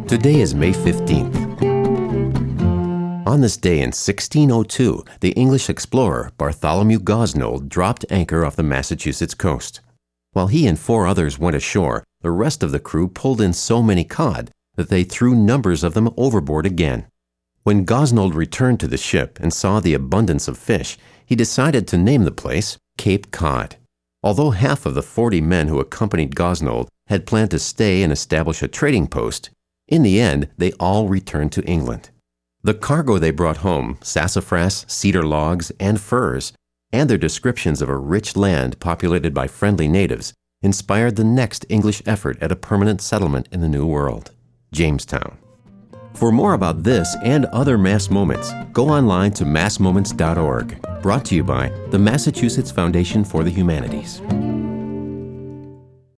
Today is May 15th. On this day in 1602, the English explorer Bartholomew Gosnold dropped anchor off the Massachusetts coast. While he and 4 others went ashore, the rest of the crew pulled in so many cod that they threw numbers of them overboard again. When Gosnold returned to the ship and saw the abundance of fish, he decided to name the place Cape Cod. Although half of the 40 men who accompanied Gosnold had planned to stay and establish a trading post, in the end they all returned to England. The cargo they brought home, sassafras, cedar logs, and furs, and their descriptions of a rich land populated by friendly natives, inspired the next English effort at a permanent settlement in the New World, Jamestown. For more about this and other Mass Moments, go online to massmoments.org, brought to you by the Massachusetts Foundation for the Humanities.